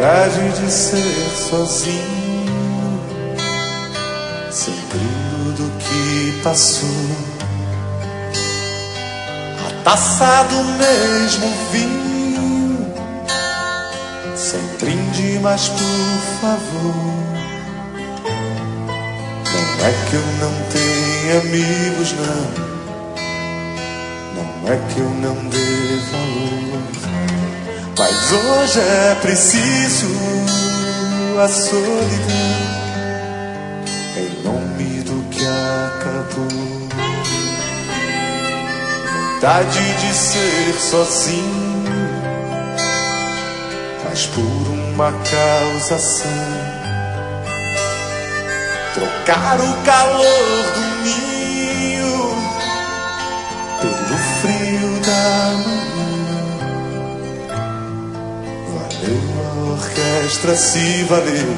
Vontade de ser sozinho, sem brilho do que passou, a taça do mesmo vinho, sem brinde, mas por favor. Não é que eu não tenha amigos, não. Não é que eu não dê valor, mas hoje é preciso a solidão, em nome do que acabou. Vontade de ser sozinho, mas por uma causa sã. Trocar o calor do ninho pelo frio da manhã. Valeu a orquestra, se valeu.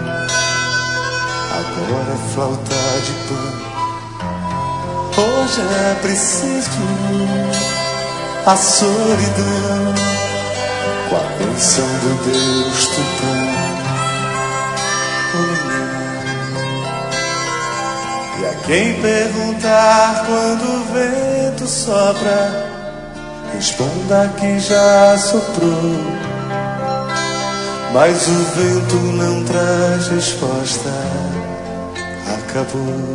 Agora é flauta de pano. Hoje é preciso a solidão, com a bênção do Deus Tupã. E a quem perguntar quando o vento sopra, responda que já soprou, mas o vento não traz resposta, acabou.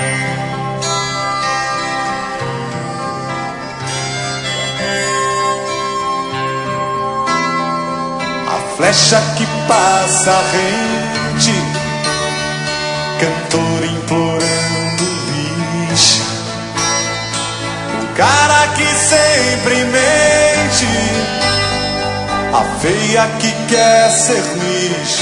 A flecha que passa rente, cantor implorando bis, o cara que sempre mente, a feia que quer ser Miss,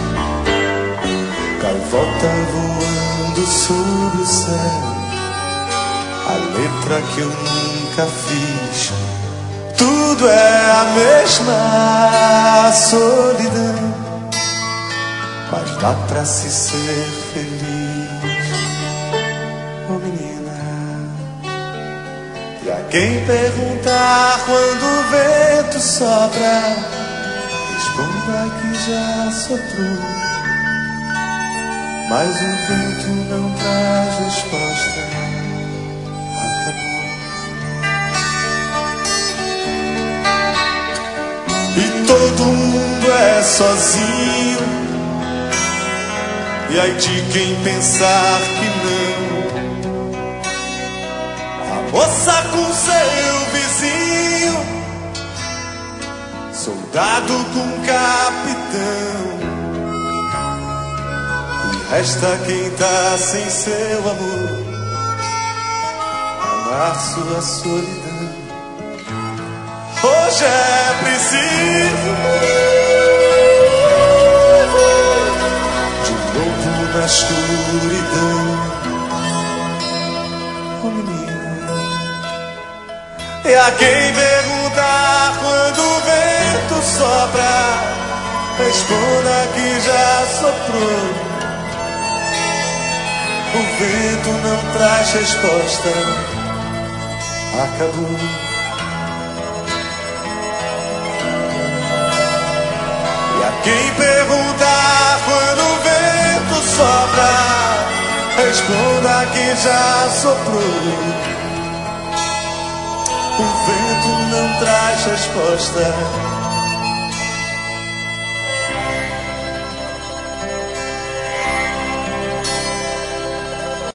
gaivota voando sobre o céu, a letra que eu nunca fiz. Tudo é a mesma solidão, mas dá pra se ser feliz, oh menina. E a quem perguntar quando o vento sopra, responda que já soprou, mas o vento não traz resposta, acabou. E todo mundo é sozinho, e ai de quem pensar que não. A moça com seu vizinho, soldado com capitão, e resta quem tá sem seu amor, amar sua solidão. Hoje é preciso de novo na escuridão, oh menina. E a quem perguntar quando o vento sopra, responda que já soprou. O vento não traz resposta, acabou. Quem perguntar quando o vento sopra, responda que já soprou. O vento não traz resposta,